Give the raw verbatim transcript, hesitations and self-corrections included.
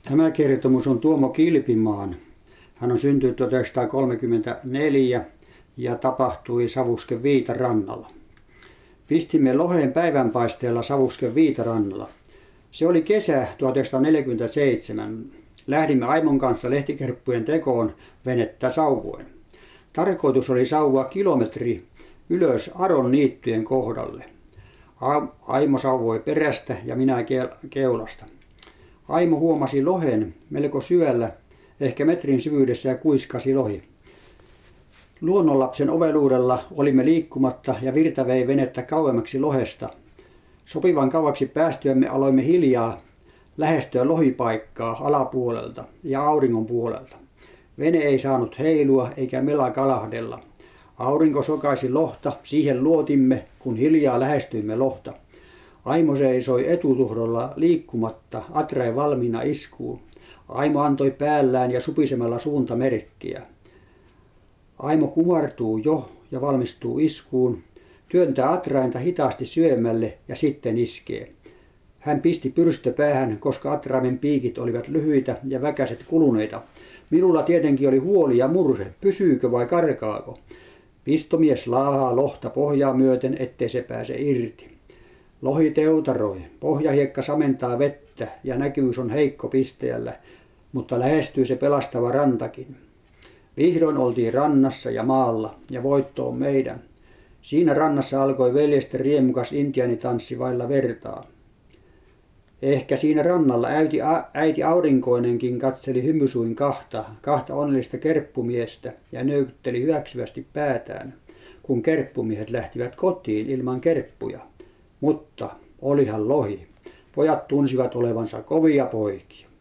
Tämä kertomus on Tuomo Kilpimaan. Hän on syntynyt tuhatyhdeksänsataakolmekymmentäneljä ja tapahtui Savusken Viitarannalla. Pistimme loheen päivänpaisteella Savusken Viitarannalla. Se oli kesä tuhatyhdeksänsataaneljäkymmentäseitsemän. Lähdimme Aimon kanssa lehtikerppujen tekoon venettä sauvuen. Tarkoitus oli sauvua kilometri ylös Aron niittyjen kohdalle. Aimo sauvoi perästä ja minä keulasta. Aimo huomasi lohen melko syvällä, ehkä metrin syvyydessä, ja kuiskasi lohi. Luonnonlapsen oveluudella olimme liikkumatta ja virta vei venettä kauemmaksi lohesta. Sopivan kauaksi päästyämme aloimme hiljaa lähestyä lohipaikkaa alapuolelta ja auringon puolelta. Vene ei saanut heilua eikä mela kalahdella. Aurinko sokaisi lohta, siihen luotimme, kun hiljaa lähestyimme lohta. Aimo seisoi etutuhdolla liikkumatta, atrain valmiina iskuun. Aimo antoi päällään ja supisemalla suunta merkkiä. Aimo kumartuu jo ja valmistuu iskuun, työntää atrainta hitaasti syvemmälle ja sitten iskee. Hän pisti pyrstöpäähän, koska atraimen piikit olivat lyhyitä ja väkäset kuluneita. Minulla tietenkin oli huoli ja murhe, pysyykö vai karkaako. Pistomies laahaa lohta pohjaa myöten, ettei se pääse irti. Lohi teutaroi, pohjahiekka samentaa vettä ja näkyvyys on heikko pisteellä, mutta lähestyy se pelastava rantakin. Vihdoin oltiin rannassa ja maalla, ja voitto on meidän. Siinä rannassa alkoi veljesten riemukas intiaanitanssi vailla vertaa. Ehkä siinä rannalla äiti, äiti aurinkoinenkin katseli hymysuin kahta, kahta onnellista kerppumiestä ja nöykytteli hyväksyvästi päätään, kun kerppumiehet lähtivät kotiin ilman kerppuja. Mutta olihan lohi. Pojat tunsivat olevansa kovia poikia.